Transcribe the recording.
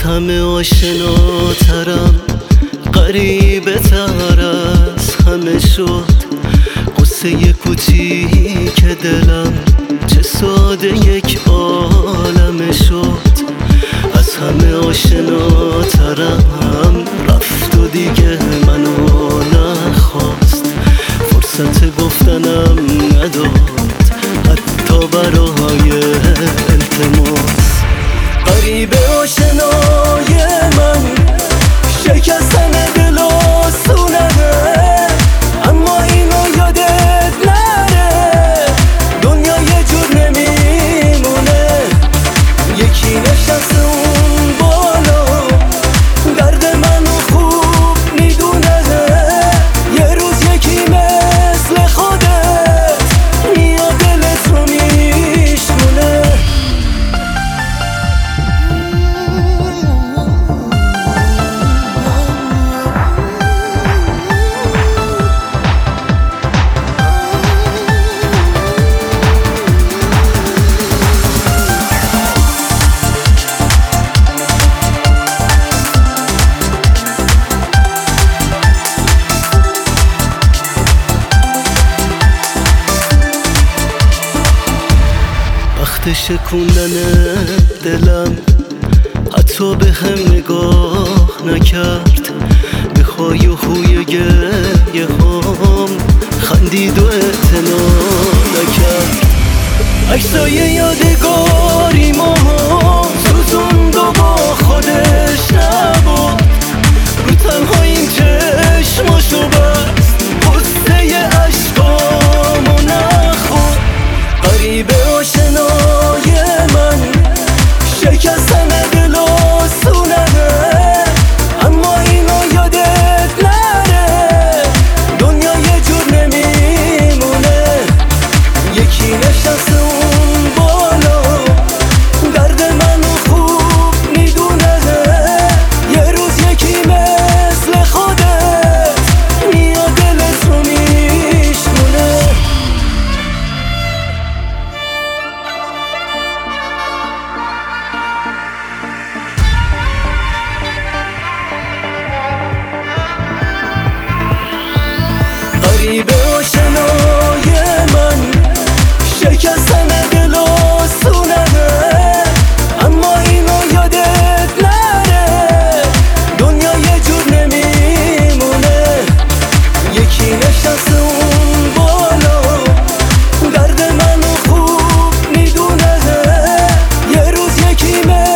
همه آشناترم، غریبه تر از همه شد. قصه کوچیک دلم چه ساده یک عالمه شد. از همه آشناترم رفت و دیگه منو نخواست. فرصت گفتنم نداد حتی برای التماس. غریبه آشنای من شکستن دل آسونه، اما اینو یادت نره دنیا یه جور نمیمونه. یکی نشسته اون بالا درد منو خوب میدونه. یه روز یکی مثل خودت میاد دلت رو میشکونه. وقت شکوندن دلم حتی به هم نگاه نکرد. به خای و خوی گریه هم خندید و اعتنا نکرد. عکسای یادگاری ما سوزوند و با خودش نبود. رو تنهاییم چشماشو بست، قصه عشقامو نخورد. غریبه آشنای من شکستن دل آسونه، اما اینو یادت نره دنیا یه جور نمیمونه. یکی نشسته اون بالا درد منو خوب میدونه. یه روز یکی مثل خودت میاد دلت رو میشکونه. غریبه آشنای من شکستن دل آسونه، اما اینو یادت نره دنیا یه جور نمیمونه. یکی نشسته اون بالا درد منو خوب میدونه. یه روز یکی